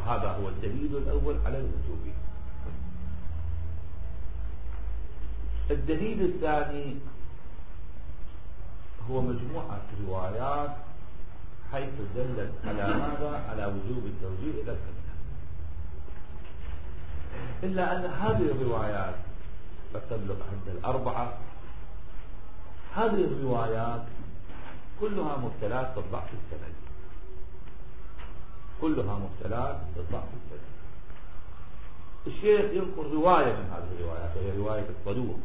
هذا هو الدليل الأول على الوجوب. الدليل الثاني هو مجموعة روايات حيث دلت على ماذا؟ على وجوب التوجيه إلى القبلة، إلا أن هذه الروايات قد تبلغ عند 4. هذه الروايات كلها مبتلات بالضعف السند، كلها مبتلات بالضعف السند. الشيخ يذكر رواية من هذه الروايات وهي رواية الصدوق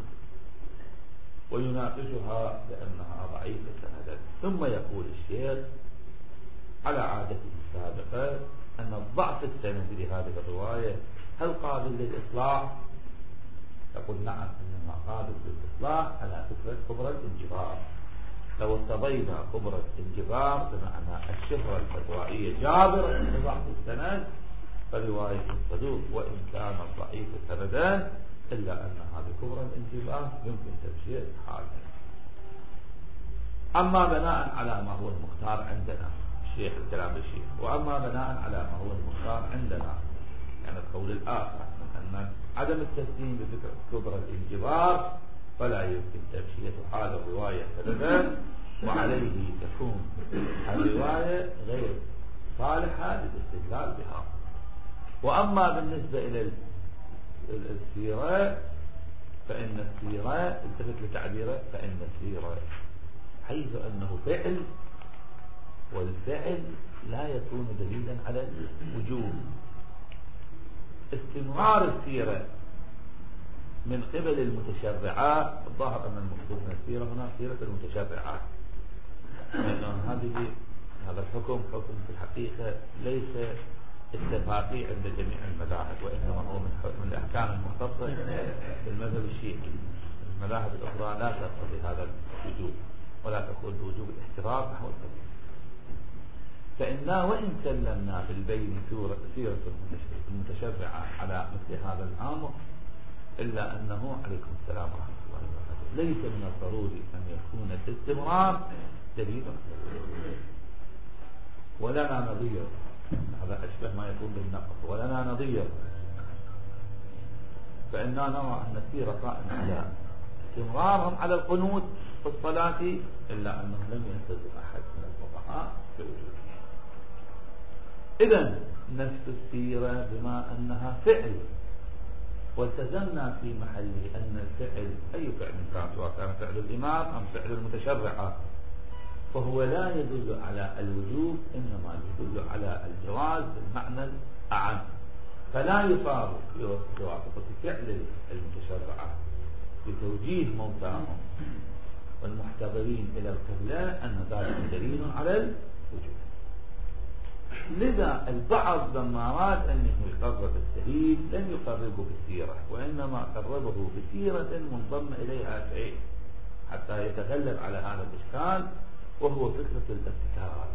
ويناقشها بأنها ضعيفة سندا، ثم يقول الشيخ على عادته السابقة أن الضعف السندي لهذه الرواية هل قابل للإصلاح؟ يقول نعم، إنما قابل للإصلاح على فكرة خبرة الانجبار. لو ارتضينا خبرة الانجبار بمعنى الشهرة الفتوائية جابرة لضعف السند، فرواية الصدوق وإن كانت ضعيفة سندا إلا أنها بكبرى الانجبار يمكن تمشية حالها. أما بناء على ما هو المختار عندنا الشيخ الكلام الشيخ، وأما بناء على ما هو المختار عندنا يعني القول الآخر من أن عدم التسليم بفكرة كبرى الانجبار فلا يمكن تمشية حال الرواية سندا، وعليه تكون الرواية غير صالحة للاستدلال بها. وأما بالنسبة إلى السيرة فإن السيرة التفت لتعبيره، فإن السيرة حيث أنه فعل، والفعل لا يكون دليلا على الوجوب. استمرار السيرة من قبل المتشرعات، الظاهر أن المقصود من السيرة هنا سيرة المتشرعات، لأن هذا الحكم حكم في الحقيقة ليس اتفاقي عند جميع المذاهب، وإنما هو من الأحكام المختصة بالمذهب الشيعي. المذاهب الأخرى لا تقتضي هذا الوجوب ولا تقول بوجوب الاحترام نحو القبيل. فإنا وإن سلمنا بالبين سيرة المتشرعة على مثل هذا الأمر، إلا أنه عليكم السلام ورحمة الله وبركاته ليس من الضروري أن يكون الاستمرار دليلا، ولنا نظير. هذا أشبه ما يكون بالنقص، ولنا نظير. فإننا نرى أن السيرة قائمة على استمرارهم على القنوت في الصلاة، إلا أنه لم ينتزع أحد من الفقهاء بوجوده. إذن نفس السيرة بما أنها فعل، والتزمنا في محل أن الفعل أي فعل كان، سواء كان فعل الإمام أم فعل المتشرعة، فهو لا يدل على الوجوب، إنما يدل على الجواز بالمعنى الأعم. فلا يصار بواسطة فعل المتشرعة بتوجيه موتاهم والمحتضرين إلى القبلة أن ذلك دليل على الوجوب. لذا البعض لما أراد أن يقرب الدليل لم يقربه بالسيرة، وإنما قربه بسيرة منضم إليها شيء حتى يتغلب على هذا الإشكال، وهو فكرة الارتكاز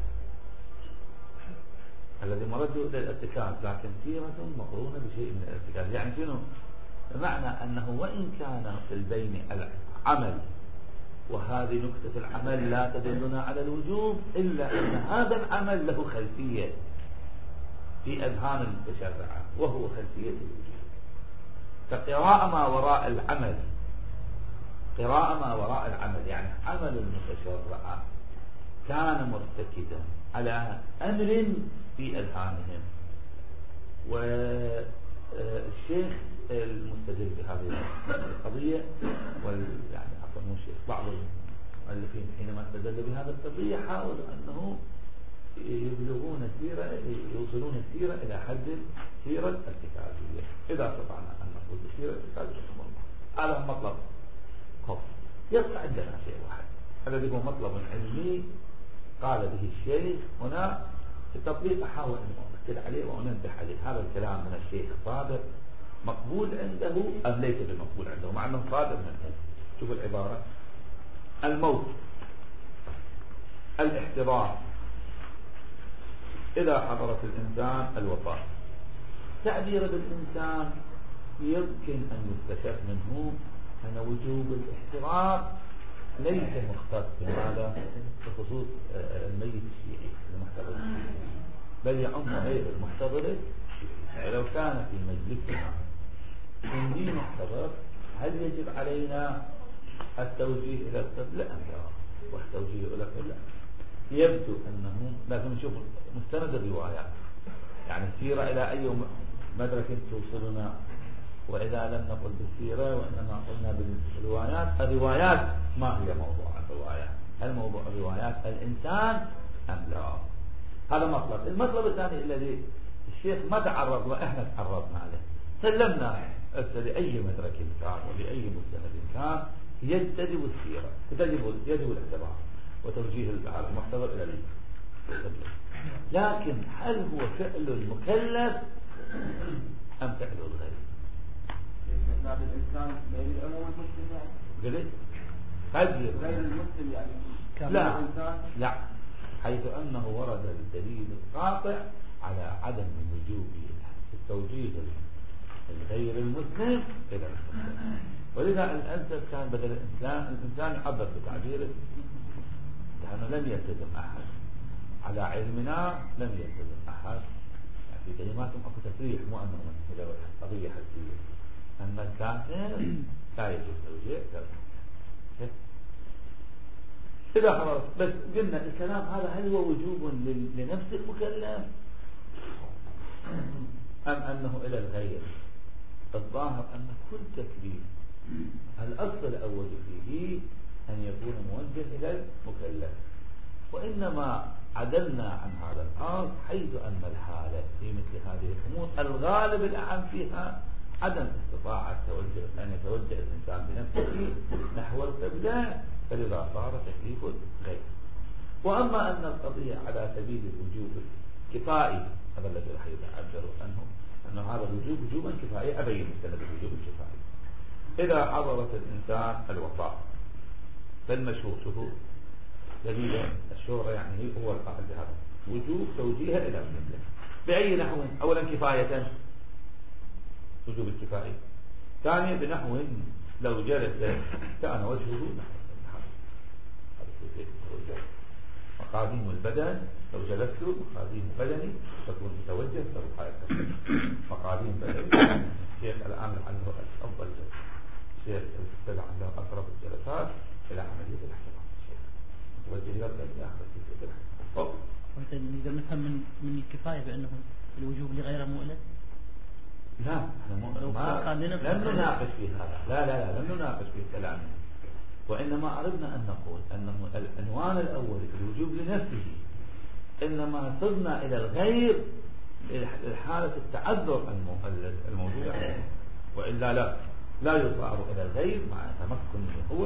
الذي مرده إلى الارتكاز، لكن سيرة مقرونة بشيء من الارتكاز. يعني شنو؟ بمعنى أنه وإن كان في البين العمل، وهذه نكتة العمل لا تدلنا على الوجوب، إلا أن هذا العمل له خلفية في أذهان المتشرعة وهو خلفية الوجوب. فقراءة ما وراء العمل، قراءة ما وراء العمل يعني عمل المتشرعة كان مرتكزا على أمر في أذهانهم، والشيخ المستدل بهذه القضية يعني عفوا مو الشيخ، بعض المؤلفين حينما استدل بهذه القضية حاولوا أنه يبلغون السيرة، يوصلون السيرة إلى حد سيرة ارتكازية. إذا استطعنا أن نقول بسيرة ارتكازية هذا مطلب خف. يبقى عندنا شيء واحد الذي هو مطلب علمي قال به الشيخ هنا في التطبيق، أحاول أن أؤكد عليه وأنبه عليه. هذا الكلام من الشيخ صادق مقبول عنده أم ليس بمقبول عنده، مع أنه صادق منه. شوف العبارة: الموت، الاحتضار، إذا حضرت الإنسان الوفاة. تعبير بالإنسان يمكن أن يستشف منه أن وجوب الاحتضار ليس مختص بهذا بخصوص الميت الشيعي المحتضر الشيعي، بل يعم غير المحتضر الشيعي. ولو كان في مجلسنا سنين محتضر هل يجب علينا التوجيه إلى القبلة أم لا؟ والتوجيه إلى القبلة يبدو أنه لازم نشوف مستند الروايات، يعني السيرة إلى أي مدرك توصلنا، وإذا لم نقل بالسيرة وإنما قلنا بالروايات. الروايات ما هي موضوع الروايات؟ هل موضوع الروايات الإنسان أم لا؟ هذا مطلب. المطلب الثاني الذي الشيخ ما تعرض له احنا تعرضنا له، سلمنا لأي مدرك كان ولأي مستند كان يجتذب السيرة، يجب الاعتبار وتوجيه المحتضر إلى القبلة. لكن هل هو فعل المكلف أم فعل الغير؟ بعد الإنسان غير العموم المسلم يعني غير المسلم يعني لا حيث أنه ورد الدليل القاطع على عدم وجوب التوجيه الغير المسلم إلى المسلم. ولذا الأنسب كان بدل الإنسان يعبر بتعبيره، لأنه لم يلتزم أحد على علمنا، لم يلتزم أحد يعني في كلماتهم أكو تفريح، مو أنه قضية حسية أن الكافر لا يجوز توجيه. إذا خلاص بس قلنا الكلام هذا هل هو وجوب لنفس المكلف أم أنه إلى الغير؟ الظاهر أن كل تكليف الأصل الأول فيه أن يكون موجه إلى المكلف، وإنما عدلنا عن هذا الأصل حيث أن الحالة في مثل هذه الأمور الغالب الأعم فيها عدم استطاعة أن يتوجه الإنسان بنفسه نحو القبلة، فلذا صار تكليف غير. وأما أن القضية على سبيل الوجوب الكفائي، هذا الذي راح يعبر عنه أن هذا الوجوب وجوبا كفائي، أبين مستند الوجوب الكفائي. إذا حضرت الإنسان الوفاة فالمشهور شهور دليل الشهرة يعني هو القائل بهذا وجوب توجيهه إلى القبلة بأي نحو؟ أولا كفاية وجوب الكفائي، ثانيا بنحو لو جلس كان وجهه نحو مقاديم البدن، لو جلست مقاديم بدني تكون متوجه تروح مقاديم بدني. الشيخ الآن لعله أفضل الشيخ استدعى عنده أقرب الجلسات إلى عملية الاحتضار. الشيخ متوجه إلى الأخذ. نقدر نفهم من الكفاية بأنه الوجوب لغير مؤلف؟ لا لم نناقش في هذا، لا لم نناقش في كلامه، وإنما أردنا أن نقول أنه العنوان الأول الوجوب لنفسه، إنما صرنا إلى الغير الحالة التعذر الموجودة، وإلا لا يصار إلى الغير مع تمكنه هو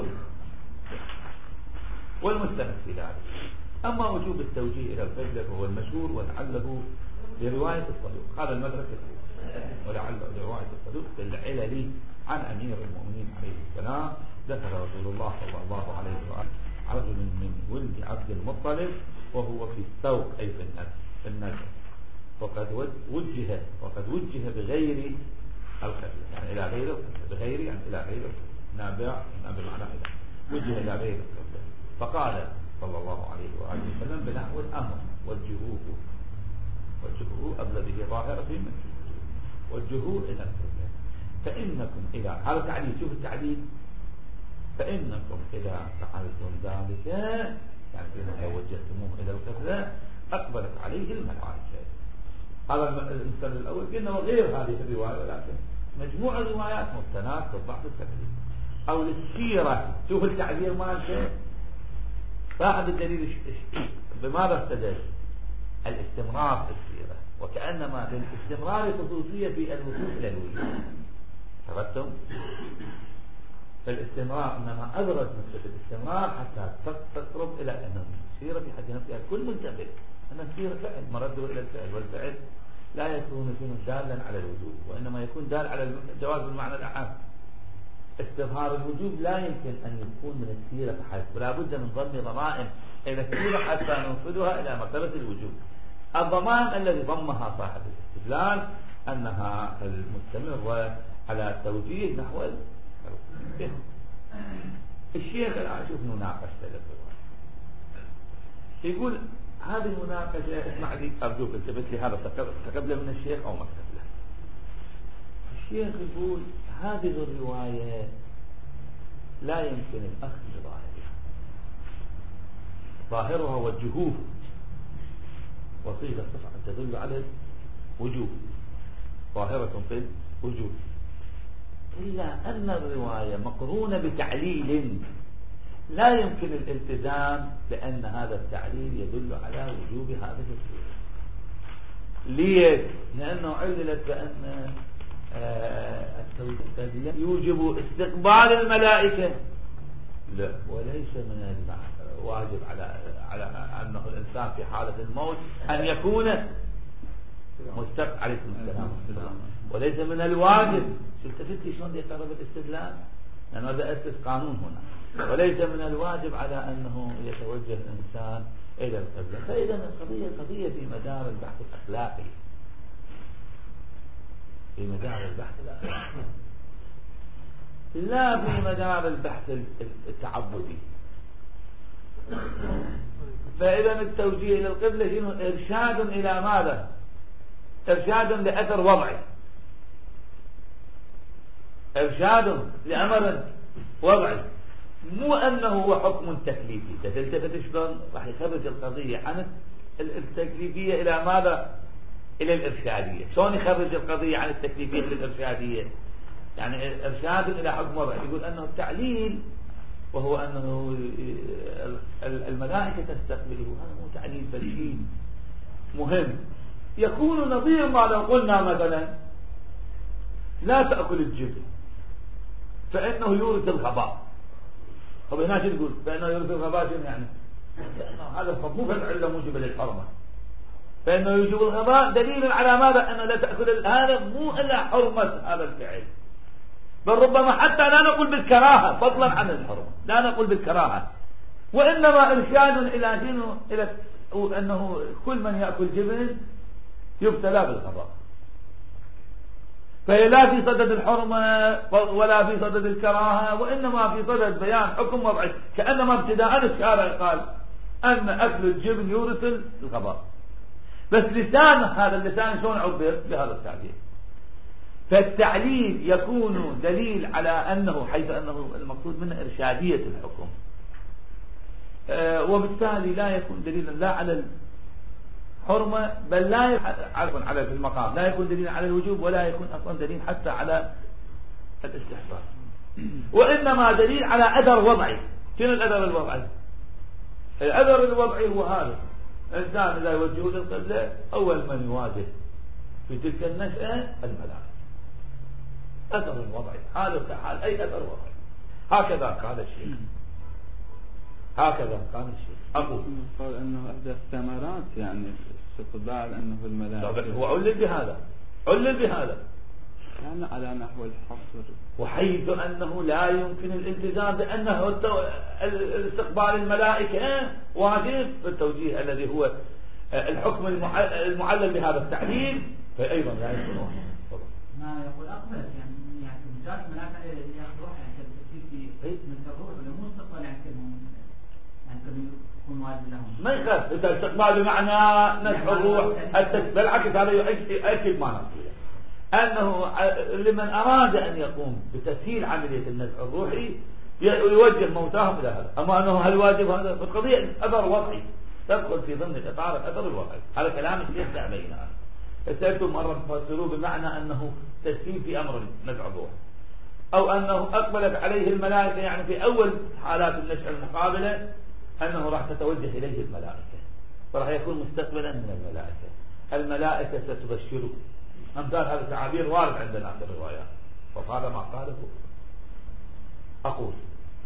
والمستند في ذلك. أما وجوب التوجيه إلى القبلة فهو المشهور ولعله لرواية الصدوق، هذا المدرك ولعله لرواية الصدوق بالعلل عن أمير المؤمنين عليه السلام. دخل رسول الله صلى الله عليه وآله رجل من ولد عبد المطلب وهو في السوق أي في النجم، وقد وجه بغير القبلة، يعني إلى غير القبلة، بغير يعني إلى غير القبلة، نابع بمعنى إلى وجه إلى غير القبلة. فقال صلى الله عليه وآله وسلم بنحو الأمر وجهوه أبلغ به ظاهرة في مثل وجهوه إلى القبلة فإنكم إذا هذا التعليل، شوف التعليل، فإنكم إذا فعلتم ذلك يعني إذا وجهتموه إلى القبلة أقبلت عليه الملائكة. هذا المثال الأول قلنا وغير هذه الرواية، ولكن مجموع الروايات مستند بالضعف التكليف أو للسيرة. شوف التعبير مالته صاحب الدليل بماذا استدل؟ الاستمرار في السيرة، وكأنما للاستمرار خصوصية في الوصول إلى الوجود. عرفتم؟ فالاستمرار إنما أدرج نفسه الاستمرار حتى تقرب إلى أن السيرة في حد نفسها كل منتبه أن السيرة فعل مرده إلى الفعل، والفعل لا يكون دالا على الوجود، وإنما يكون دال على الجواز بالمعنى الأعم. استظهار الوجود لا يمكن أن يكون من السيرة فحسب، ولا بد من ضم ضمائم إلى السيرة حتى ننفذها إلى مرتبة الوجود. الضمائم الذي ضمها صاحب الاستدلال أنها المستمرة على توجيه نحو الشيخ. الآن شوف مناقشة للرواية، يقول هذه المناقشة اسمع لي أرجوك التفت لي، هذا تقبله من الشيخ أو ما تقبله؟ الشيخ يقول هذه الرواية لا يمكن الأخذ بظاهرها، ظاهرها وجهوه وصيغة صفة تدل على الوجوب، ظاهرة في الوجوب، إلا أن الرواية مقرونة بتعليل لا يمكن الالتزام بأن هذا التعليل يدل على وجوب هذه الصورة. ليش؟ لأنه عللت بأن التوحيد يوجب استقبال الملائكة، لا، وليس من الواجب على أنه الإنسان في حالة الموت أن يكون مستقبل عليكم السلام، وليس من الواجب. شفتي شلون يقرب الاستدلال؟ لأنه هذا أسس قانون هنا، وليس من الواجب على أنه يتوجه الإنسان إلى القبلة. فإذا القضية قضية في مدار البحث الأخلاقي، في مدار البحث الأخلاقي لا في مدار البحث التعبدي. فإذا التوجيه إلى القبلة شنو؟ إرشاد إلى ماذا؟ إرشاد لأثر وضعي، إرشاد لأمر وضعي، مو أنه هو حكم تكليفي. تلتفت شلون راح يخرج القضية عن التكليفية إلى ماذا؟ إلى الإرشادية. شلون يخرج القضية عن التكليفية إلى الإرشادية؟ يعني إرشاد إلى حكم وضعي. يقول أنه التعليل وهو أنه الملائكة تستقبله، هذا مو تعليل بل شيء مهم يكون نظير ما لو قلنا مثلا لا تأكل الجبن فإنه يورث الغباء. طب هنا شو تقول؟ فإنه يورث الغباء شنو يعني؟ هذا الحكم مو فعل موجب للحرمة، فإنه يوجب الغباء دليل على ماذا؟ أنه لا تأكل. هذا مو إلا حرمة هذا الفعل، بل ربما حتى لا نقول بالكراهة فضلا عن الحرمة، لا نقول بالكراهة، وإنما إرشاد إلى شنو؟ إلى أنه كل من يأكل جبن يبتلى بالغباء. فهي لا في صدد الحرمة ولا في صدد الكراهة، وإنما في صدد بيان حكم وضعي، كأنما ابتداء الشارع قال أن أكل الجبن يورث الغباء. بس لسان هذا اللسان شلون عبر بهذا التعبير؟ فالتعليل يكون دليل على أنه حيث أنه المقصود منه إرشادية الحكم، وبالتالي لا يكون دليلا لا على الحرمة بل لا يكون على في المقام، لا يكون دليلا على الوجوب ولا يكون أصلا دليل حتى على الاستحباب، وإنما دليل على أثر وضعي. شنو الأثر الوضعي؟ الأثر الوضعي هو هذا: الإنسان إذا يوجهه للقبلة أول من يواجه في تلك النشأة الملائكة. أثر وضعي، حاله كحال أي أثر وضعي. هكذا قال الشيخ، هكذا قال الشيخ. أقول قال أنه إحدى الثمرات يعني استقبال أنه الملائكة، هو علل بهذا، علل بهذا يعني على نحو الحصر، وحيث أنه لا يمكن الالتزام بأنه استقبال الملائكة واجب في التوجيه الذي هو الحكم المعلل بهذا التعليل، فأيضا لا يمكن ما يقول أقبل يعني مجرد ملائكة يأخذ روح يعني كالتفسير في من الروح ولا مو استقبال يعني يكون واجب لهم. ما يخاف استقبال بمعنى نزع الروح، بالعكس هذا يؤكد ما نقوله أنه لمن أراد أن يقوم بتسهيل عملية النزع الروحي يوجه موتاهم إلى هذا. أما أنه هل واجب هذا؟ القضية أثر وضعي تدخل في ضمن الإطار الأثر الوضعي. هذا كلام الشيخ لا بينه. استأتوا مرة تفسروه بمعنى أنه تسهيل في أمر نزع الروح، أو أنه أقبلت عليه الملائكة، يعني في أول حالات النشأة المقابلة أنه راح تتوجه إليه الملائكة وراح يكون مستقبلا من الملائكة. الملائكة ستبشره. أمثال هذه التعابير وارد عندنا في الروايات، وهذا ما قاله. أقول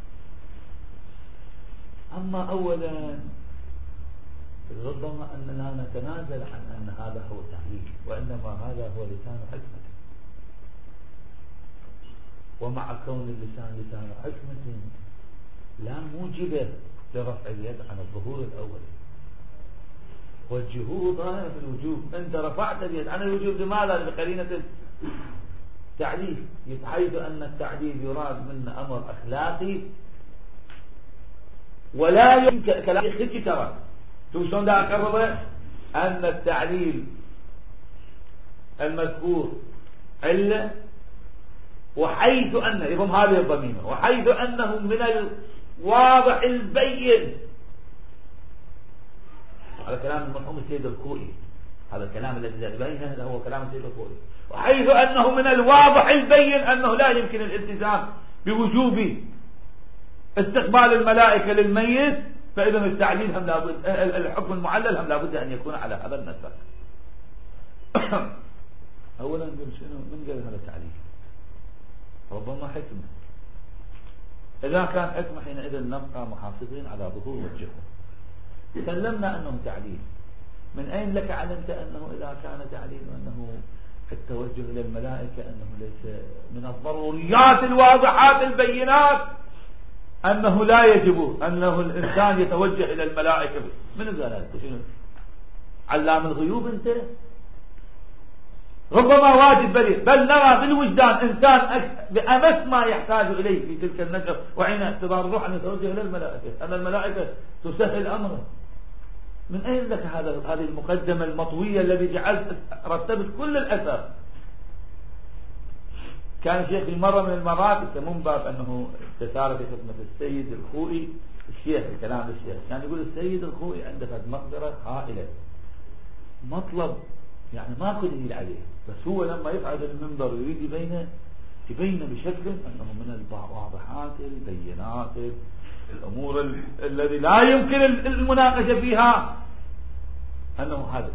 أما أولا ربما أننا نتنازل عن أن هذا هو تعليل، وإنما هذا هو لسان حكمة، ومع كون اللسان لسان حكمة لا موجب لرفع اليد عن الظهور الأول. وجهوه ظاهر في الوجوب. أنت رفعت اليد عن الوجوب لماذا؟ بقرينة التعليل، حيث أن التعليل يراد من أمر أخلاقي ولا يمكن كلام يخرج ترى شلون ده أقربه أن التعليل المذكور علة وحيث أن يضم هذه الضميمة وحيث أنه من الواضح البين. هذا كلام المرحوم السيد الخوئي، هذا الكلام الذي بينه هو كلام السيد الخوئي. وحيث أنه من الواضح البين أنه لا يمكن الالتزام بوجوب استقبال الملائكة للميت، فإذا التعليل هم لابد، الحكم المعلل هم لابد أن يكون على هذا النسق. أولا من قال هذا التعليل؟ ربما حكمة. إذا كان حكمة حينئذ نبقى محافظين على ظهور وجهه. سلمنا أنه تعليل. من أين لك علمت أنه إذا كان تعليل وأنه التوجه إلى الملائكة أنه ليس من الضروريات الواضحات البينات أنه لا يجب أنه الإنسان يتوجه إلى الملائكة؟ من قال هذا؟ علام الغيوب أنت؟ ربما واجب بل نرى بالوجدان إنسان بأمس ما يحتاج إليه في تلك النشأة وعين اعتبار الروح أن يتوجه إلى الملائكة، أن الملائكة تسهل أمره. من أين لك هذه المقدمة المطوية الذي جعلت رتبت كل الأثر؟ كان الشيخ في مرة من المرات يسمون باب أنه استثار في خدمة السيد الخوئي الشيخ، الكلام الشيخ يعني يقول السيد الخوئي عنده مقدرة هائلة، مطلب يعني ما كل دليل عليه، بس هو لما يصعد المنبر ويريد يبين بشكل أنه من الواضحات البينات الأمور الذي لا يمكن المناقشة فيها، أنه هذا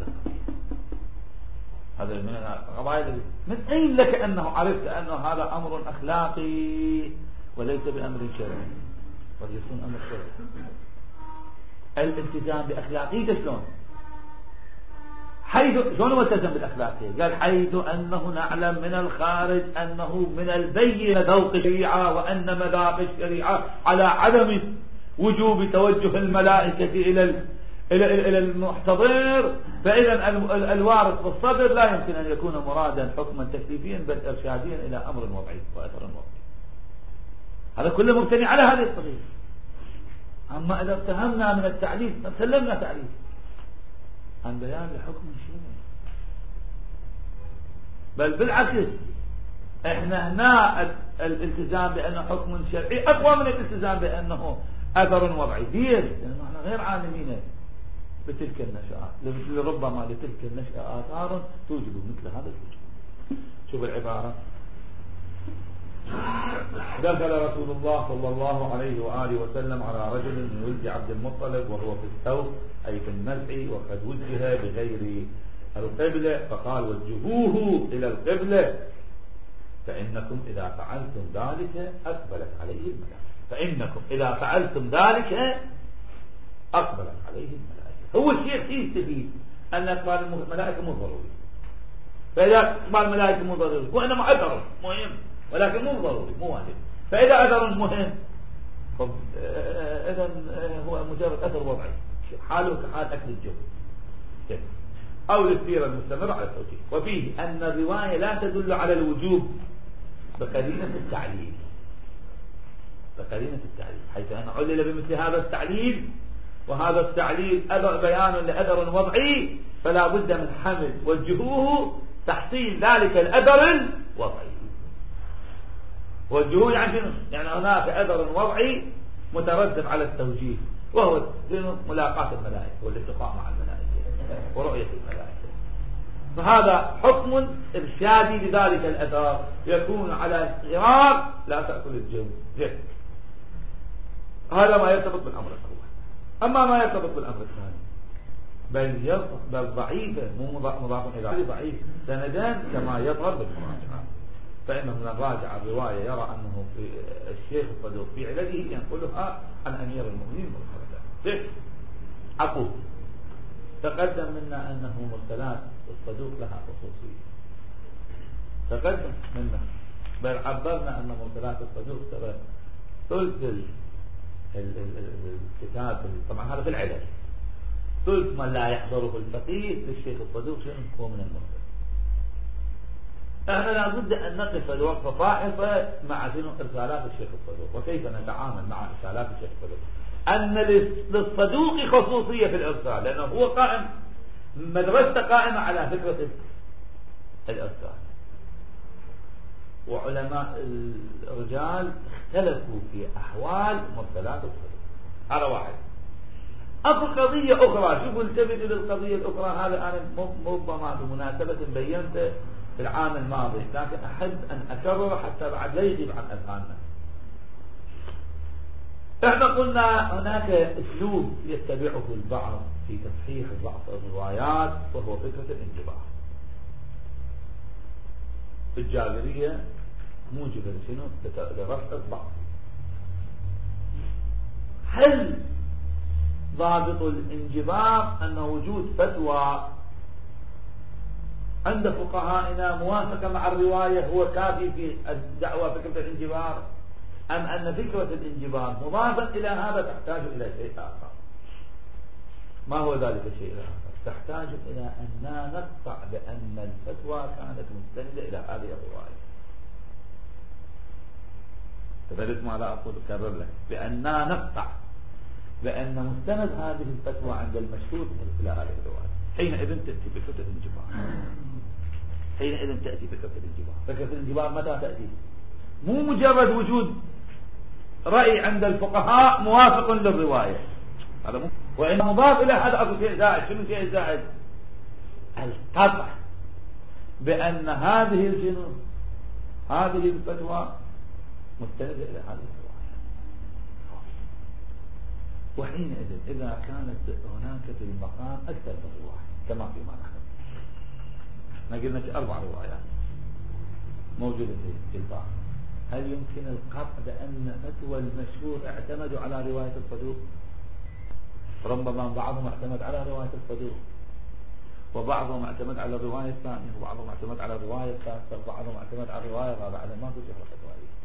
من القضايا. من أين لك أنه عرفت أنه هذا أمر أخلاقي وليس بأمر شرعي؟ قد يكون أمر شرعي. الالتزام بأخلاقيته شلون؟ شلون هو التزم بالأخلاقية؟ قال حيث أنه نعلم من الخارج أنه من البين ذوق الشريعة وأن مذاق الشريعة على عدم وجوب توجه الملائكة إلى المحتضر، فإذا الوارث في الصدر لا يمكن أن يكون مرادا حكما تكليفيا بل إرشاديا إلى أمر وضعي وأثر وضعي. هذا كله مبتني على هذه الطريقة. أما إذا اتهمنا من التعليل سلمنا تعليل عن بيان لحكم شرعي، بل بالعكس احنا هنا الالتزام بأنه حكم شرعي أقوى من الالتزام بأنه أثر وضعي. ليش؟ لأنه احنا غير عالمين بتلك النشآت، لربما لتلك النشأة آثار توجد مثل هذا الوجود. شوف العبارة: دخل رسول الله صلى الله عليه وآله وسلم على رجل من ولد عبد المطلب وهو في الثوب أي في المسح وقد وجه بغير القبلة، فقال: وجهوه إلى القبلة فإنكم إذا فعلتم ذلك أقبلت عليه الملائكة. فإنكم إذا فعلتم ذلك أقبلت عليه الملائكة. هو الشيخ يستفيد أن إقبال الملائكة مو ضروري، فإذا إقبال الملائكة مو ضروري وإنما أثر مهم ولكن مو ضروري مو واجب، فإذا أثر مهم إذا هو مجرد أثر وضعي حاله كحال أكل الجو أو الاستيرة المستمرة على التوجيه. وفيه أن الرواية لا تدل على الوجوب بقرينة التعليل، حيث أن علل بمثل هذا التعليل، وهذا التعليل بيان لأثر وضعي، فلا بد من حمل وجهوه تحصيل ذلك الأثر الوضعي. وجهوه يعني هناك أثر وضعي مترتب على التوجيه، وهو ملاقاة الملائكة والالتقاء مع الملائكة ورؤية الملائكة. فهذا حكم إرشادي لذلك الأثر يكون على غرار لا تأكل الجو. هذا ما يرتبط بالأمر الأول. أما ما يرتبط بالأمر الثاني بل ضعيفة مو مضاف إلى ضعيف سندان كما يظهر بالمراجعة، فإنه من الراجع الرواية يرى أنه في الشيخ الصدوق في علته ينقلها عن أمير المؤمنين مرسلات. عقول تقدم منا أنه مرسلات الصدوق لها خصوصية، تقدم منا، بل عبرنا أن مرسلات الصدوق ترى ثلث الكتاب، طبعا هذا في العلل، ثلث ما لا يحضره الفقيه للشيخ الصدوق هو من المرسل. احنا لابد ان نقف الوقفه فاحصه مع ارسالات الشيخ الصدوق وكيف نتعامل مع ارسالات الشيخ الصدوق. ان للصدوق خصوصيه في الارسال لانه هو قائم، مدرسته قائمه على فكره الارسال. وعلماء الرجال اختلفوا في أحوال مرسلات الصدور. هذا واحد. أكو قضية أخرى، شوفوا التفتوا للقضية الأخرى. هذا أنا ربما بمناسبة بينته في العام الماضي، لكن أحب أن أكرره حتى بعد لا يغيب عن أذهاننا. احنا قلنا هناك اسلوب يتبعه البعض في تصحيح بعض الروايات، وهو فكرة الانجبار. الجابرية موجبة لشنو؟ لرفع الضعف. هل ضابط الانجبار أن وجود فتوى عند فقهائنا موافقة مع الرواية هو كافي في الدعوة فكرة الانجبار، أم أن فكرة الانجبار مضافا إلى هذا تحتاج إلى شيء آخر؟ ما هو ذلك الشيء الآخر؟ تحتاج إلى أن نقطع بأن الفتوى كانت مستندة إلى هذه الرواية. تفرد ما لا أقول أكرر لك، بأن نقطع بأن مستند هذه الفتوى عند المشهود إلى هذه الرواية. حينئذ تأتي فكرة الانجبار. حينئذ تأتي فكرة الانجبار. فكرة الانجبار متى تأتي؟ مو مجرد وجود رأي عند الفقهاء موافق للرواية، هذا مو، وإن مضاف إلى هذا أكو شيء زائد. شنو شيء زائد؟ القطع بأن هذه الفتوى مستندة إلى هذه الرواية. وحينئذ إذا كانت هناك في المقام أكثر من رواية كما فيما نحن قلنا 4 روايات موجودة في الباب، هل يمكن القطع بأن فتوى المشهور اعتمدوا على رواية الصدوق؟ ربما بعضهم اعتمد على رواية الصدوق، وبعضهم اعتمد على الرواية الثانية، وبعضهم اعتمد على الرواية الثالثة، وبعضهم اعتمد على الرواية الرابعة. على ما في شهرة فتوائية.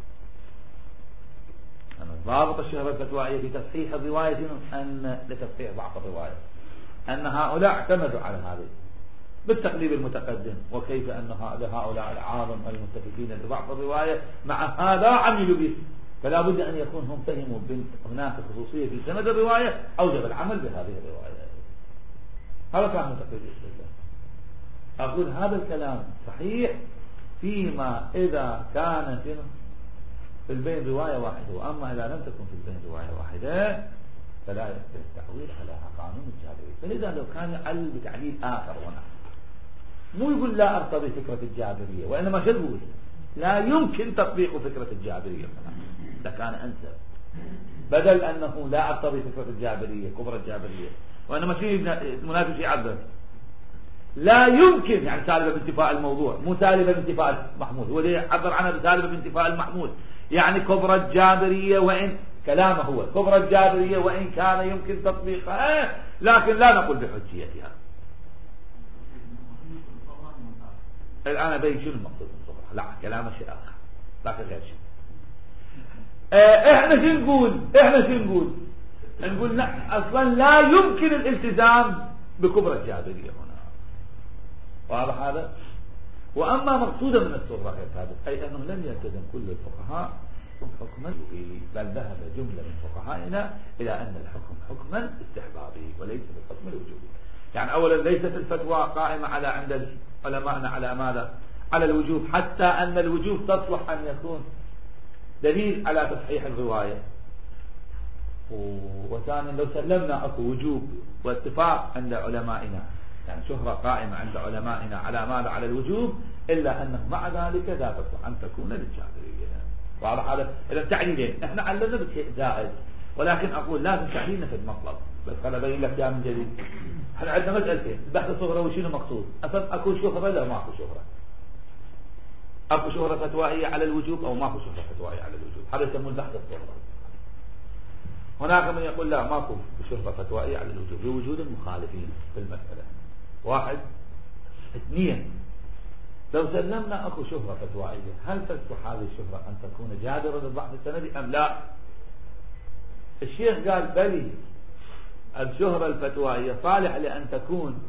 ضابط الشهرة الفتوائية في تصحيح الرواية أن لتصحيح ضعف الرواية أن هؤلاء اعتمدوا على هذه بالتقليب المتقدم، وكيف أن هؤلاء العالم المتفقين بضعف الرواية مع هذا عملوا به، فلا بد أن يكون هم فهموا هناك خصوصية في سند الرواية أوجب العمل بهذه الرواية. هذا كان تقليد الاستدلال. أقول هذا الكلام صحيح فيما إذا كان في البين رواية واحدة، وأما إذا لم تكن في البين رواية واحدة فلا يمكن التعويل على قانون الجابرية. فلذا لو كان يعلل بتعليل آخر هنا، مو يقول لا أرتضي فكرة الجابرية، وإنما شو يقول؟ لا يمكن تطبيق فكرة الجابرية. لكان أنسب، بدل أنه لا أرتضي فكرة الجابرية كبرى الجابرية، وإنما شيء منافس يعبر لا يمكن، يعني سالبة بانتفاء الموضوع، مو سالبة بانتفاء المحمول. هو يعبر عنها بسالبة بانتفاء المحمول، يعني كبرى الجابرية، وإن كلامه هو كبرى الجابرية وإن كان يمكن تطبيقها، لكن لا نقول بحجيتها. الآن بين شنو المقصود من صغرى؟ لا، كلامه شيء آخر، لكن غير شيء. احنا شو نقول؟ نقول لا، اصلا لا يمكن الالتزام بكبرى الجابرية هنا. واضح هذا؟ واما مقصودا من الصغرى غير ثابت، اي انه لم يلتزم كل الفقهاء حكما، بل ذهب جملة من فقهائنا الى ان الحكم حكما استحبابي وليس بالحكم الوجوبي. يعني اولا ليست الفتوى قائمة على عند علماءنا على ماذا؟ على الوجوب، حتى ان الوجوب تصلح ان يكون دليل على تصحيح الرواية. وثانيا لو سلمنا اكو وجوب واتفاق عند علمائنا، يعني شهرة قائمة عند علمائنا على ماذا؟ على الوجوب، إلا أنه مع ذلك لا تصح أن تكون للجابرية. واضح هذا؟ إذا تعليلين احنا علمنا بشيء زائد، ولكن أقول لازم تعليلنا في المطلب. بس خل أبين لك يا من جديد. احنا عندنا مسألتين، البحث الصغرى وشنو مقصود؟ أصلا أكو شهرة لا ماكو شهرة؟ أكو شهرة فتوائية على الوجوب أو ماكو شهرة فتوائية على الوجوب؟ هذا يسمون البحث الصغرى. هناك من يقول لا ماكو شهرة فتوائية على الوجوب بوجود المخالفين في المسألة. 1. 2. لو سلمنا اكو شهرة فتوائية، هل تصلح هذه الشهرة ان تكون جادرة للضعف السندي ام لا؟ الشيخ قال بلي الشهرة الفتوائية صالحة لان تكون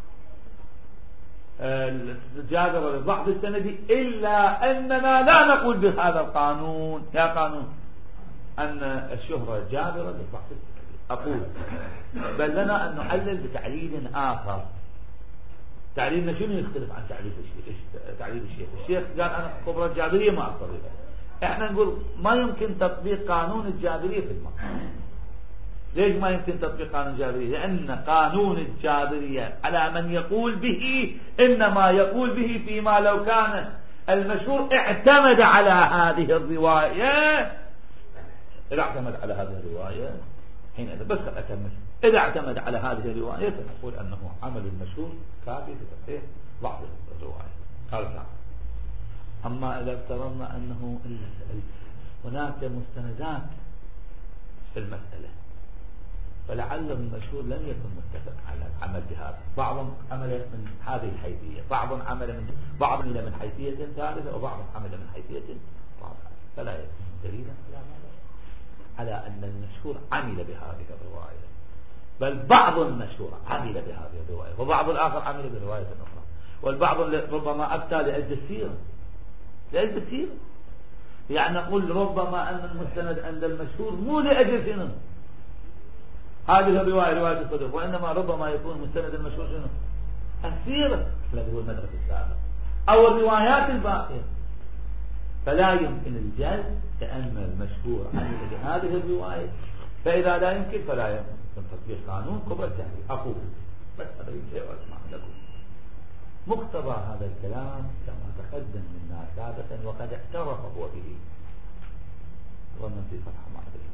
جادرة للضعف السندي، الا اننا لا نقول بهذا القانون يا قانون ان الشهرة جادرة للضعف السندي. اقول بل لنا ان نعلل بتعليل اخر، تعليلنا شنو يختلف عن تعليل الشيخ؟ الشيخ قال أنا كبرى الجابرية ما أستطيع. احنا نقول ما يمكن تطبيق قانون الجابرية في المقام. ليش ما يمكن تطبيق قانون الجابرية؟ لأن قانون الجابرية على من يقول به إنما يقول به فيما لو كان المشهور اعتمد على هذه الرواية. إذا اعتمد على هذه الرواية حينئذ بس أكمل. إذا اعتمد على هذه الرواية فنقول أنه عمل المشهور كافي في تصحيح بعض الرواية. هذا نعم. أما إذا افترضنا أنه هناك مستندات في المسألة فلعل المشهور لم يكن متفق على العمل بهذا، بعضهم عمل من هذه الحيثية، بعضهم بعض من حيثية ثالثة، وبعضهم عمل من حيثية رابعة، فلا يكون دليلا على أن المشهور عمل بهذه الرواية، بل بعض المشهور عمل بهذه الرواية وبعض الآخر عمل برواية أخرى، والبعض ربما أفتى لأجل السيرة، يعني نقول ربما أن المستند عند المشهور مو لأجل شنو هذه الرواية رواية الصدوق، وإنما ربما يكون مستند المشهور شنو السيرة الذي هو المدرسة السابق أو الروايات الباقية، فلا يمكن الجلد لأن المشهور عمل بهذه الرواية، فإذا لا يمكن فلا يمكن تطبيق قانون كبرى الجهل. أقول بس هذا شيء واسمع لكم مقتضى هذا الكلام كما تقدم منا سابقا وقد اعترف هو به ظنا في فتح ما أدري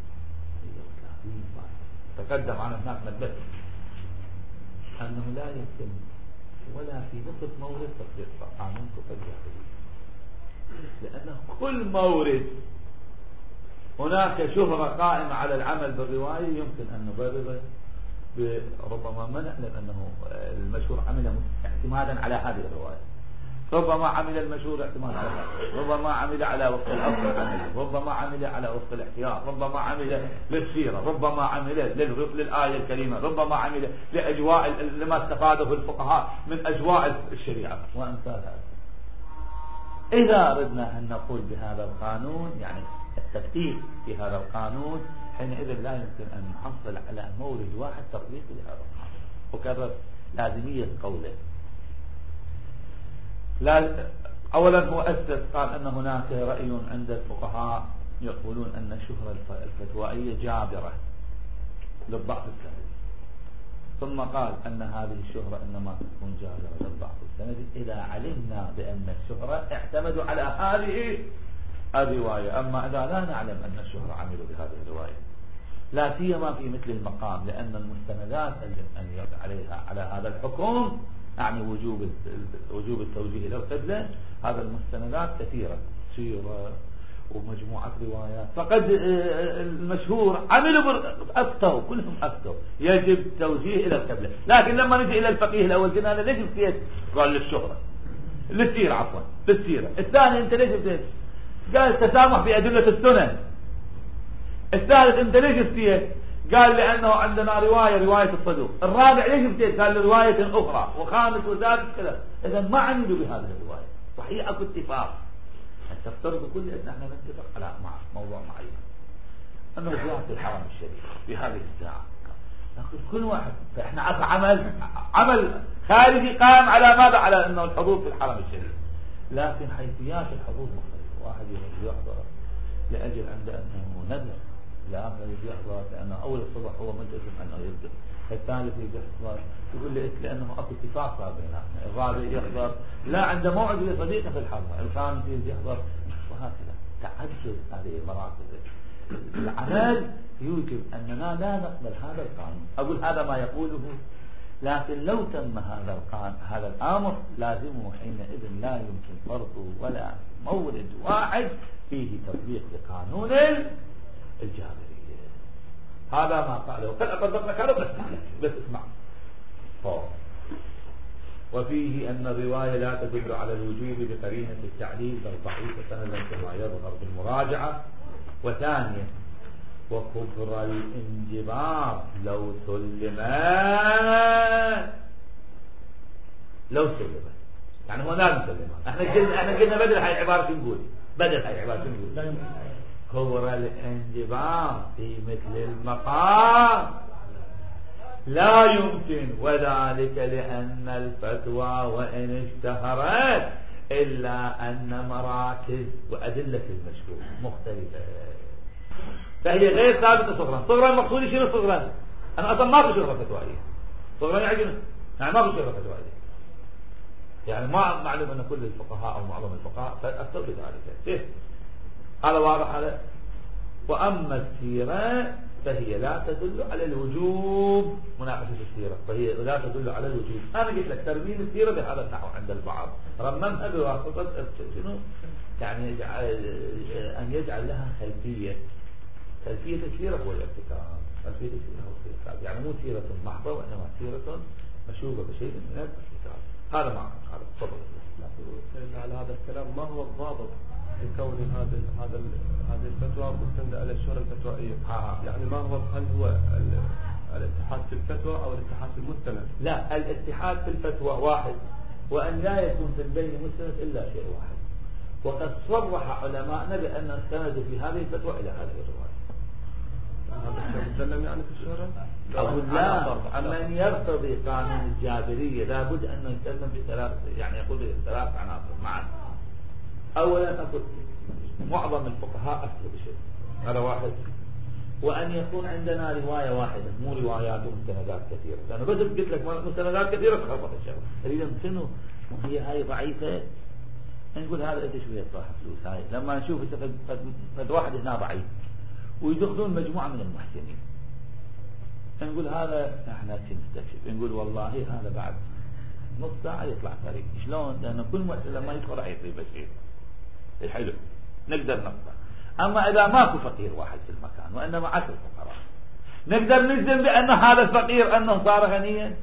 تقدم عن هناك مدبس أنه لا يمكن ولا في نصف مورد تطبيق قانون كبرى الجهل، لأنه كل مورد هناك شهرة قائمة على العمل بالرواية يمكن أن نبرر ربما منع، لأنه المشهور عمل اعتمادا على هذه الرواية، ربما عمل المشهور اعتمادا على هذا، ربما عمل على وفق الأصل، ربما عمل على وفق الاحتياط، ربما عمل للسيرة، ربما عمل للآية الكريمة، ربما عمل لأجواء لما استفاده الفقهاء من أجواء الشريعة وأمثال هذا. إذا أردنا أن نقول بهذا القانون يعني التدقيق في هذا القانون حينئذ لا يمكن أن نحصل على مورد واحد تطبيق لهذا القانون. وكرر لازمية قوله أولا هو أسس قال أن هناك رأي عند الفقهاء يقولون أن الشهرة الفتوائية جابرة للضعف السندي، ثم قال أن هذه الشهرة إنما تكون جابرة للضعف السندي إذا علمنا بأن الشهرة اعتمدوا على هذه الرواية، أما إذا لا نعلم أن الشهرة عملوا بهذه الرواية لا سيما في مثل المقام، لأن المستندات التي عليها على هذا الحكم يعني وجوب التوجيه إلى القبلة، هذا المستندات كثيرة سيرة ومجموعة روايات، فقد المشهور عملوا أفتوا كلهم أفتوا يجب توجيه إلى القبلة، لكن لما نجي إلى الفقيه الأول قلنا له ليش بتيت؟ قال للشهرة للسيرة عفوا للسيرة. الثاني أنت ليش بتيت؟ قال تسامح بأدلة السنة. الثالث أنت ليش بتيت؟ قال لأنه عندنا رواية الصدوق. الرابع ليش بتيت؟ قال لرواية أخرى، وخامس وسادس كذا. إذا ما عملوا بهذه الرواية. صحيح أكو اتفاق أن تفترض كل أن احنا نتفق على موضوع معين أنه زيارة الحرم الشريف في هذه الساعة، لكن كل واحد فإحنا عمل خارجي قائم على ماذا؟ على أنه الحضور في الحرم الشريف، لكن حيثيات الحضور مختلفة. واحد يحضر لأجل عند أنه نذر، الآخر يجي يحضر لأنه أول الصبح هو ملتزم أنه يبدأ، الثالث يجي يحضر يقول لي لأنه أكو اتفاق صار بيننا، الرابع يحضر لا عنده موعد لصديقه في الحضر، الخامس يجي يحضر، وهكذا تعدد هذه المراكز. العمل يوجب أننا لا نقبل هذا القانون. أقول هذا ما يقوله، لكن لو تم هذا الأمر لازمه حينئذ لا يمكن فرضه ولا مورد واحد فيه تطبيق لقانون الجابرية. هذا ما قاله قد أطبقنا كلام بس اسمع. وفيه أن الرواية لا تدل على الوجوب بقرينة التعليل بل ضعيفة سندا كما يظهر بالمراجعة. وثانيا وكفر الانجبار لو سلمت يعني هو لا نسلمها. احنا قلنا بدل هاي العبارة نقول كفر الانجبار في مثل المقام لا يمكن، وذلك لأن الفتوى وإن اشتهرت إلا أن مراكز وأدلة المشروع مختلفة، فهي غير ثابتة صغرا. صغرا المقصود شنو صغرا؟ أنا أصلا ما في شهرة فتوائية صغرا، يعني ما في شهرة فتوائية، يعني ما معلوم أن كل الفقهاء أو معظم الفقهاء فأستوى بذلك. هذا واضح هذا. وأما السيرة فهي لا تدل على الوجوب، مناقشة السيرة فهي لا تدل على الوجوب. أنا قلت لك ترميم السيرة بهذا النحو عند البعض، رممها بواسطة شنو؟ يعني أن يجعل لها خلفية. خلفية السيرة هو الارتكاب، خلفية السيرة هو الارتكاب، يعني مو سيرة محضة وإنما سيرة مشوبة بشيء من الارتكاب. هذا معنى هذا. تفضل. على هذا الكلام ما هو الضابط لكون هذه الفتوى مستندة على الشهرة الفتوائية؟ يعني ما هو، هل هو الاتحاد في الفتوى أو الاتحاد في المستند؟ لا، الاتحاد في الفتوى واحد، وأن لا يكون في البين مستند إلا شيء واحد. وقد صرح علماءنا بأن السند في هذه الفتوى إلى هذه الرواية. هذا مسلم يعني في الشهرة؟ أقول لا، من يرتضي قانون الجابرية لابد أن يسلم بثلاث، يعني يقول بثلاث عناصر معا. أولا أقول معظم الفقهاء أفتوا بشيء، هذا واحد. وأن يكون عندنا رواية واحدة مو روايات ومستندات كثيرة، لأنه بس قلت لك مستندات كثيرة تخبط الشيء. إذا شنو هي هاي ضعيفة، نقول هذا أنت شوية صاحب فلوس هاي. لما نشوف فد واحد هنا ضعيف ويدخلون مجموعة من المحسنين، نقول هذا احنا نستكشف، نقول والله هذا بعد نص ساعة يطلع فريق. شلون؟ لأن كل محسن لما يدخل راح يصير بشير. حلو، نقدر نقطع. أما إذا ماكو فقير واحد في المكان وإنما 10 فقراء، نقدر نجزم بأن هذا الفقير أنه صار غنيا.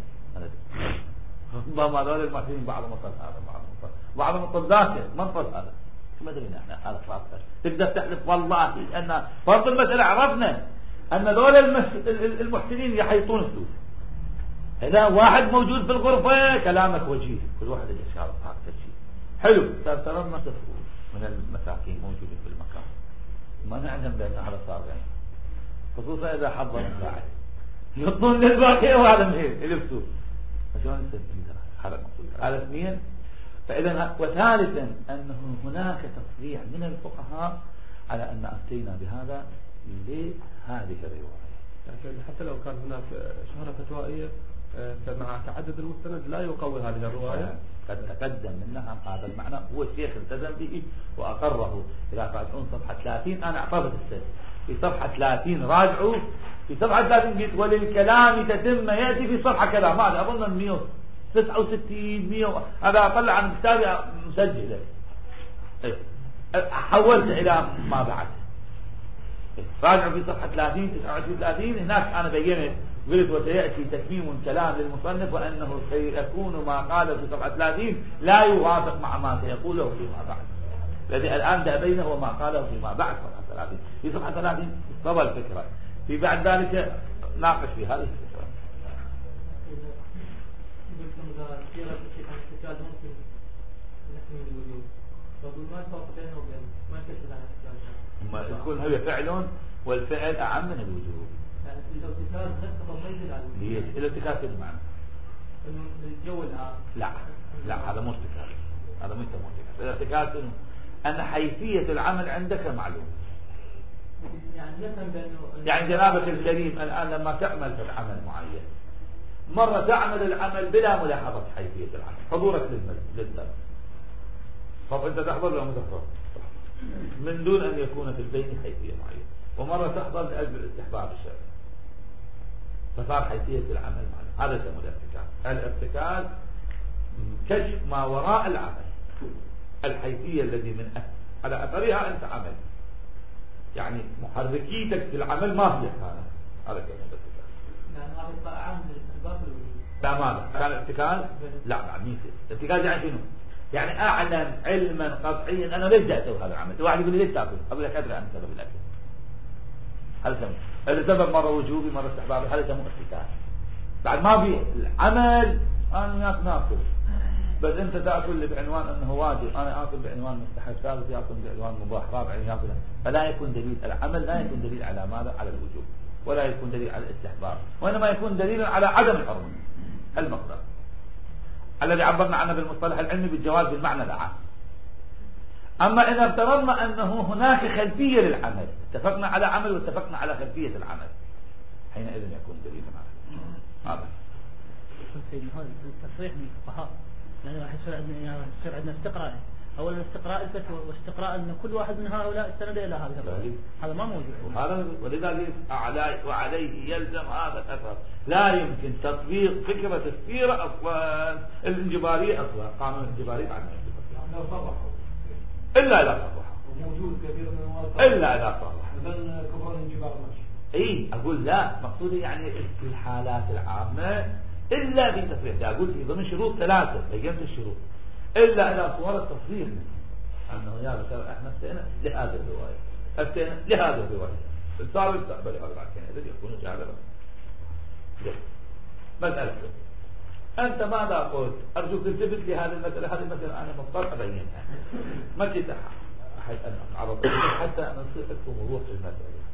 ربما هذول المحسنين بعضهم مطل هذا، بعضهم مطل ذاته، منطل هذا. ما درينا احنا هذا صار. تقدر تحلف والله أن فرض المسألة عرفنا أن ذول المحسنين يحيطون فلوس. إذا واحد موجود في الغرفة كلامك وجيه، كل واحد يشارك هذا الشيء. حلو، ترى ما تفوز من المساكين موجودين في المكان، ما نعلم بأن هذا صار غني، خصوصا إذا حضر مساعد يطلون للباقي وهذا مهين يلبسوه. فشلون نسجل هذا المقصود؟ هذا اثنين. فإذا وثالثا أنه هناك تصريح من الفقهاء على أن أفتينا بهذا لهذه الرواية. يعني حتى لو كان هناك شهرة فتوائية فمع تعدد المستند لا يقوي هذه الرواية. قد تقدم منها هذا المعنى، هو الشيخ التزم به وأقره. إذا راجعون صفحة 30 أنا أعطبت السنة في صفحة 30، راجعوا في صفحة 30 قلت وللكلام تتم يأتي في صفحة كذا، ما أظن 169 100، هذا أطلع عن كتابي مسجل. حولت إلى ما بعد، راجعوا في صفحة 30 29 30. هناك أنا بينت قلت وسيأتي تكميم كلام للمصنف وأنه سيكون ما قال في صفحة 30 لا يوافق مع ما سيقوله فيما بعد. الذي الآن ده بينه وما قاله فيما بعد صفحة 30. في صفحة 30 طبع الفكرة، في بعد ذلك ناقش في هذه الفكرة. ما يكون هو فعل والفعل أعم من الوجوب. يعني الارتكاز غير تضميد العلم. ليش؟ الارتكاز في المعنى. الجو الآن. لا هذا مو ارتكاز، هذا مو ارتكاز. الارتكاز أن حيثية العمل عندك معلوم. يعني نفهم بأنه يعني جنابك الكريم الآن لما تعمل في العمل معين، مرة تعمل العمل بلا ملاحظة حيثية العمل، حضورك للدرس. طب أنت تحضر ولا ما تحضر؟ من دون أن يكون في البين حيثية معينة، ومرة تحضر لأجل الاستحباب الشرعي، فصار حيثية العمل معنا. هذا يسمى الارتكاز. الارتكاز كشف ما وراء العمل، الحيثية الذي من على أثرها أنت عمل، يعني محركيتك في العمل ما هي كانت. هذا كلمة الارتكاز. يعني هذا يطلع عام الأسباب لا ماذا كان ارتكاز؟ لا ميسر. الارتكاز يعني شنو؟ يعني أعلن علما قطعيا أنا ليش جاء أسوي هذا العمل. واحد يقول لي ليش تأكل؟ أقول لك أدري عن سبب الأكل. هذا سبب. هذا سبب مرة وجوبي مرة استحبابي، هذا يسموه ارتكاز. بعد ما في العمل أنا ناكل، بس أنت تأكل بعنوان أنه واجب، أنا آكل بعنوان مستحب، ثالث يأكل بعنوان مباح، رابع يأكل، فلا يكون دليل. العمل لا يكون دليل على ماذا؟ على الوجوب. ولا يكون دليل على الاستحباب، وإنما يكون دليلا على عدم الحرمة المقدار الذي عبرنا عنه بالمصطلح العلمي بالجواز بالمعنى العام. أما إذا افترضنا أنه هناك خلفية للعمل، اتفقنا على عمل واتفقنا على خلفية العمل، حينئذ يكون دليلا على هذا. هذا التصريح من الفقهاء يعني راح يصير عندنا استقراء، أولا استقراء الفتوى واستقراء أن كل واحد من هؤلاء استند إلى هذا الرأي، هذا ما موجود. هذا ولذلك وعليه يلزم هذا الأثر. لا يمكن تطبيق فكرة السيرة أصلا الانجبارية أصلا، قانون الانجباري بعد ما يصبح إلا إذا صرح وموجود كثير من المواقف إلا إذا صرح مثلا كفر الانجبار ماشي. إيه أقول لا، مقصودي يعني في الحالات العامة إلا بتصريح. أقول في ضمن شروط ثلاثة بينت الشروط إلا إذا صور التصريح أنه يا بشر إحنا استئنا لهذه الرواية، استئنا لهذه الرواية، صار يستقبل هذا بعد كده إذا يكون جاهلا. مسألة أنت ماذا قلت؟ أرجوك تثبت لي هذه المسألة. هذه المسألة أنا مضطر أبينها، ما كنت أحد أن أتعرض حتى أن نصير لكم وضوح في المسألة.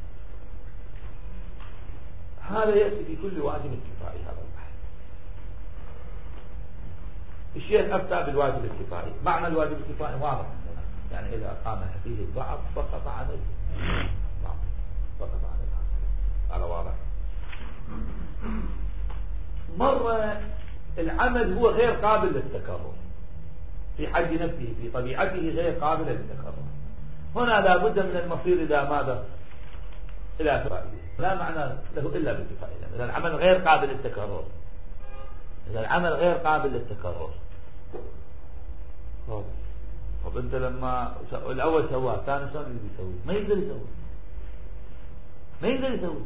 هذا يأتي في كل واجب الكفائي. هذا البحث الشيخ أفتى بالواجب الكفائي. معنى الواجب الكفائي واضح عندنا، يعني إذا قام فيه البعض سقط عن البعض، سقط عن البعض. هذا واضح. مرة العمل هو غير قابل للتكرر في حد نفسه، في طبيعته غير قابل للتكرر. هنا لا بد من المصير إلى ماذا؟ إلى فائدة. لا معنى له إلا بالكفاية. إذا العمل غير قابل للتكرر، إذا العمل غير قابل للتكرر، طب أنت لما الأول سواه الثاني شلون اللي بيسوي؟ ما يقدر يسوي، ما يقدر يسوي.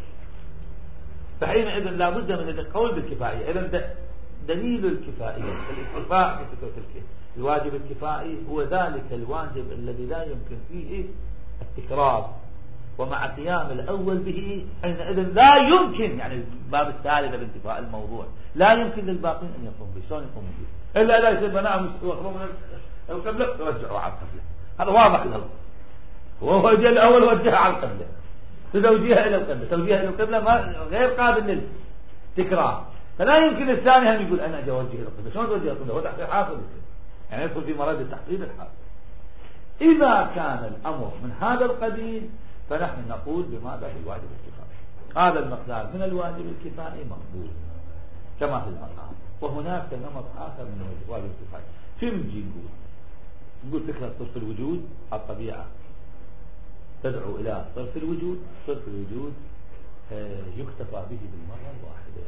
فحينئذ لا بد من القول بالكفائية. إذا دليل الكفائية الاتفاق بفكرة الواجب الكفائي هو ذلك الواجب الذي لا يمكن فيه التكرار، ومع قيام الأول به حينئذ لا يمكن، يعني الباب الثالث بانتفاء الموضوع، لا يمكن للباقين أن يقوم به. شلون يقوم به؟ إلا لا يصير بناء ويخرجوا من القبلة يرجعوا على القبلة. هذا واضح له. وهو جاء الأول وجهها على القبلة، توجيهها إلى القبلة، توجيهها إلى القبلة غير قابل للتكرار. فلا يمكن الثاني هم يقول أنا أجي أوجه إلى القبلة. شلون توجه القبلة؟ هو تحصيل حاصل، يعني يدخل في مراد التحصيل الحاصل. إذا كان الأمر من هذا القبيل فنحن نقول بماذا؟ بالواجب الكفائي. هذا المقدار من الواجب الكفائي مقبول كما في المقام. وهناك نمط آخر من الواجب الكفائي. شو نجي نقول فكرة صرف الوجود. الطبيعة تدعو إلى صرف الوجود. صرف الوجود يكتفى به بالمرة الواحدة،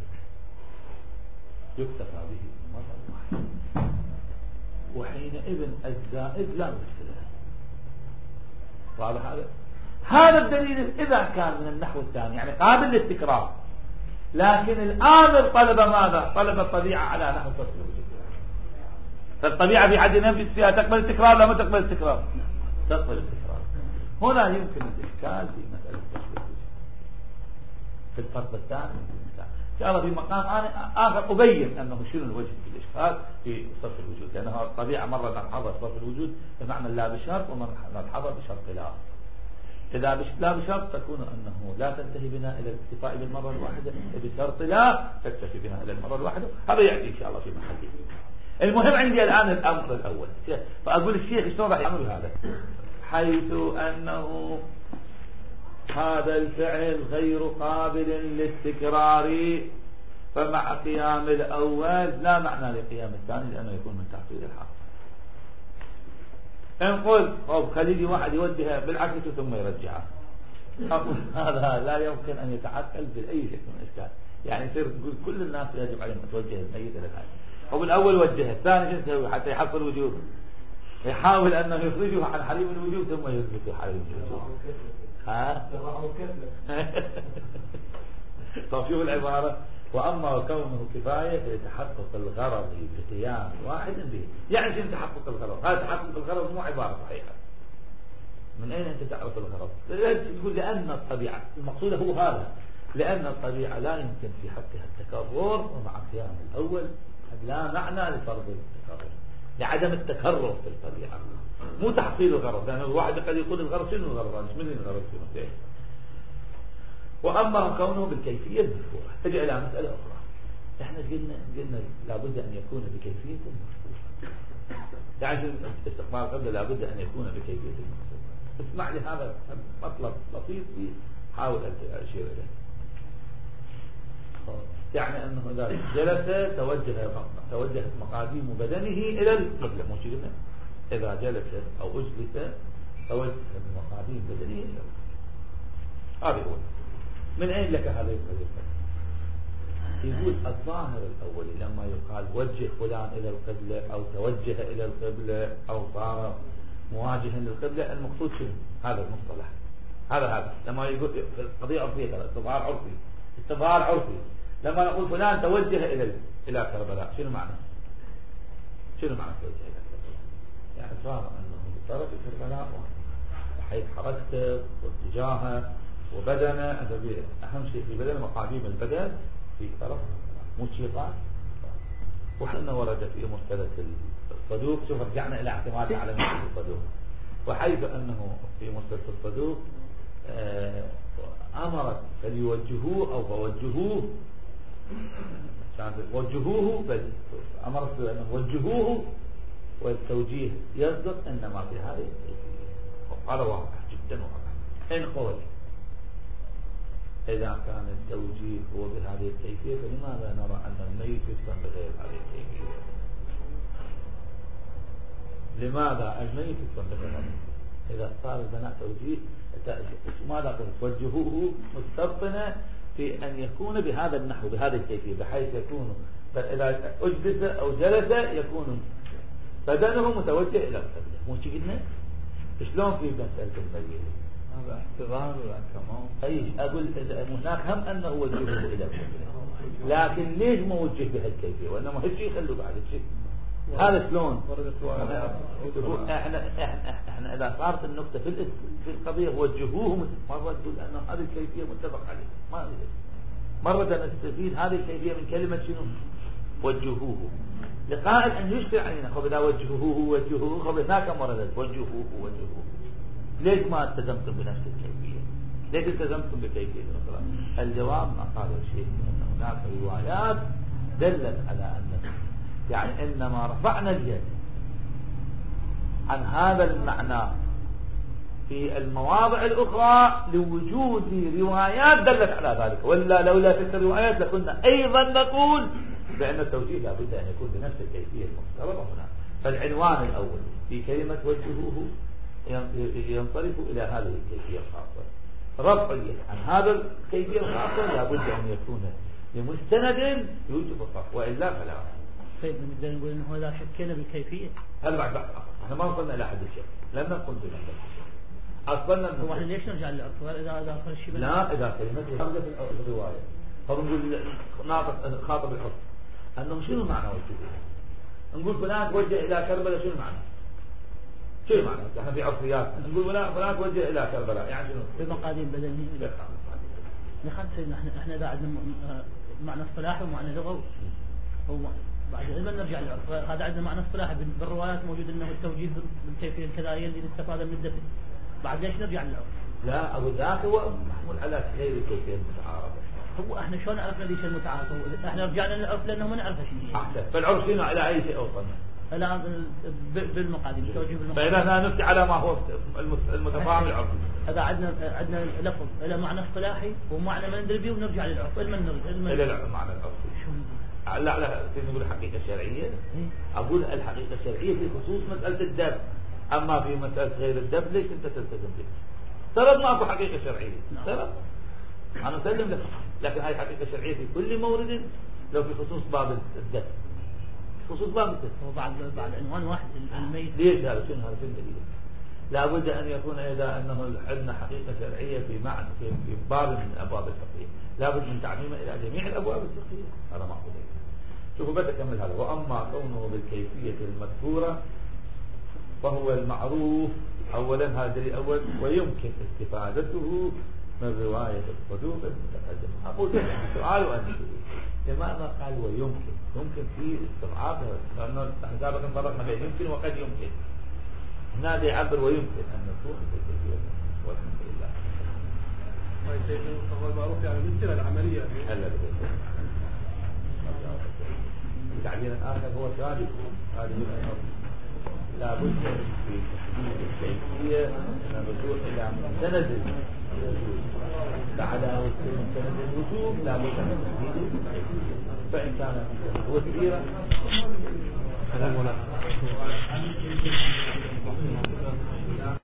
يكتفى به بالمرة الواحدة، وحينئذ الزائد لا مشكلة. واضح هذا الدليل إذا كان من النحو الثاني يعني قابل للتكرار، لكن الآمر طلب ماذا؟ طلب الطبيعة على نحو صرف الوجود. فالطبيعة في حد نفسه فيها تقبل التكرار لا ما تقبل التكرار؟ تقبل التكرار. هنا يمكن الإشكال في مسألة صرف الوجود في الفصل الثاني. إن شاء الله في مقام آخر أبين أنه شنو الوجه في الإشكال في صرف الوجود، لأنها الطبيعة مرة نلحظها صرف الوجود بمعنى لا بشرط، ومرة نلحظها بشرط لا. إذا لا بشرط تكون أنه لا تنتهي بنا إلى الاكتفاء بالمرة الواحدة، بشرط لا تكتفي بنا إلى المرة الواحدة. هذا يأتي إن شاء الله في محله. المهم عندي الآن الأمر الأول، فأقول الشيخ شلون راح يعمل هذا؟ حيث أنه هذا الفعل غير قابل للتكرار، فمع قيام الأول لا معنى لقيام الثاني، لأنه يكون من تحصيل الحق. إن قلت خليجي واحد يوديها بالعكس ثم يرجعها، أقول هذا لا يمكن أن يتعقل بأي شكل من الإشكال. يعني يصير تقول كل الناس يجب عليهم أن توجه الميت إلى الحاجة. وبالأول وجهه، الثاني شو يسوي حتى يحصل وجوب؟ يحاول أنه يخرجه عن حريم الوجوب ثم يثبت حريم الوجوب. طب شوف العبارة: وأما كونه كفاية فيتحقق الغرض بقيام واحد به. يعني شنو تحقق الغرض؟ هذا تحقق الغرض مو عبارة صحيحة. من أين أنت تعرف الغرض؟ تقول لأن الطبيعة، المقصود هو هذا، لأن الطبيعة لا يمكن في حقها التكرر، ومع قيام الأول لا معنى لفرض التكرر، لعدم التكرر في الطبيعة، مو تحصيل الغرض. لأن الواحد قد يقول الغرض شنو الغرض؟ من الغرض في وأما كونه بالكيفية المذكورة. تجي إلى مسألة أخرى، احنا قلنا لابد أن يكون بكيفية مذكورة، يعني استقبال القبلة لابد أن يكون بكيفية مذكورة. اسمع لي هذا مطلب لطيف حاول أن أشير إليه. يعني أنه إذا جلس توجهت مقاديم بدنه إلى القبلة، مو شيء قلنا؟ إذا جلس أو أجلس توجهت مقاديم بدنه إلى القبلة. هذا هو. من أين لك هذه الطريقة؟ يقول الظاهر الأولي لما يقال وجه فلان إلى القبلة أو توجه إلى القبلة أو صار مواجها للقبلة، المقصود شنو؟ هذا المصطلح. هذا لما يقول قضية عرفية، استظهار عرفي. استظهار عرفي لما نقول فلان توجه إلى كربلاء، شنو معنى؟ شنو معنى توجه إلى كربلاء؟ يعني صار أنه بطرف كربلاء بحيث حركته واتجاهه وبدنه، أهم شيء في بدنه مقاديم البدن في طرف موسيقى. وحنا ورد في مرسلة الصدوق، شوف رجعنا إلى اعتماد على مرسلة الصدوق، وحيث أنه في مرسلة الصدوق أمرت فليوجهوه أو فوجهوه، وجهوه، أمرت أنه وجهوه، والتوجيه يصدق إنما في هذه الكيفية. وقال واضح جدا واضح. إن قول إذا كان التوجيه هو بهذه الكيفية فلماذا نرى أن الميت يسلم بغير هذه الكيفية؟ لماذا الميت يسلم بغير هذه الكيفية؟ إذا صار البناء توجيه ماذا قلت؟ وجهوه مستبطنة في أن يكون بهذا النحو بهذه الكيفية، بحيث يكون إذا أجلس أو جلس يكون بدنه متوجه إلى القبلة. مو شي قلنا؟ شلون في مسألة الميت؟ هذا احتضار ولا كمان؟ أي أقول هناك هم أنه وجهه إلى القبلة، لكن ليش ما وجه بهالكيفية؟ وإنما هالشيء يخلوا بعد الشيء. هذا شلون؟ احنا إذا صارت النقطة في القضية وجهوه، مرة تقول أنه هذه الكيفية متفق عليه، مرة نستفيد هذه الكيفية من كلمة شنو؟ وجهوه، لقائل أن يشكل علينا. خب إذا وجهوه خب هناك مرة وجهوه. ليش ما التزمتم بنفس الكيفية؟ ليش التزمتم بكيفية أخرى؟ الجواب ما قال الشيء أن هناك روايات دلت على أن يعني إنما رفعنا اليد عن هذا المعنى في المواضع الأخرى لوجود روايات دلت على ذلك، ولا لولا تلك الروايات لكنا أيضا نقول بأن التوجيه لابد أن يكون بنفس الكيفية المفترضة هنا. فالعنوان الأول في كلمة وجهوه ينصرف إلى هذه الكيفية الخاصة. رفع اليد عن هذا الكيفية الخاصة لابد أن يكون لمستند يوجب الصرف، وإلا فلا. طيب نقدر نقول إنه إذا شكينا بالكيفية هذا بعد احنا ما وصلنا إلى حد الشك، لم نقل بنفس الشيء. أصلنا هو احنا ليش نرجع للعرف إذا أخر الشيء؟ لا، إذا كلمة خرجت الرواية فنقول ناطق خاطب العرف أنه شنو معنى وجهه؟ نقول فلان توجه إلى كربلاء، شنو معنى؟ شنو معنى؟ احنا في عرفيات نقول فلان توجه إلى كربلاء، يعني شنو؟ بمقاديم بدنه. لخد سيدنا احنا إذا عندنا معنى اصطلاحي ومعنى لغوي، هو بعد إذا نرجع للعرف هذا عندنا معنى اصطلاحي بالروايات موجود إنه التوجيه بالكيفية الكذائية اللي نستفاد من الدفن. بعد ليش نرجع للعرف؟ لا، أبو ذاك هو محمول على غير الكيفية المتعارضة. هو احنا شلون عرفنا ليش المتعارض؟ احنا رجعنا للعرف لأنه ما نعرف شيء. أحسن. فالعرف شنو إلى أي شيء أوصلنا؟ الآن بالمقاديم التوجيه بالمقاديم. فإذا نفتي على ما هو المتفاهم العرفي. هذا عندنا لفظ إلى معنى اصطلاحي ومعنى ما ندري به ونرجع للعرف. إلى المعنى العرفي. لا نقول حقيقة شرعية. أقول الحقيقة الشرعية في خصوص مسألة الدب، أما في مسألة غير الدب ليش أنت تلتزم به؟ ترى ما أكو حقيقة شرعية، ترى أنا أسلم لك، لكن هاي حقيقة شرعية في كل مورد. لو في خصوص باب الدب، خصوص باب الدب، وبعد عنوان واحد الميت. ليش هذا؟ شنو هذا؟ شنو دليل؟ لابد أن يكون إذا أنه عندنا حقيقة شرعية في معنى في باب من أبواب الفقهية، لابد من تعميمه إلى جميع الأبواب الفقهية. هذا ما أقول. شوفوا بس أكمل هذا. وأما كونه بالكيفية المذكورة فهو المعروف أولا، هذا دليل أول، ويمكن استفادته من رواية الصدوق المتقدم. أقول سؤال وأنت لماذا قال ويمكن؟ يمكن في استضعاف، لأنه سابقا فرقنا بين يمكن وقد يمكن. هنا يعبر ويمكن أن نكون بالكيفية. والحمد لله. هو المعروف يعني بالسيرة العملية هلا التعبير الآخر هو ثالث هذه الأمر لا بد في تحديد الكيفية من الرجوع إلى مستند الوجوب بعد أن يكون مستند الوجوب لا بد من تحديد الكيفية فإن كان هو السيرة هذا المناسب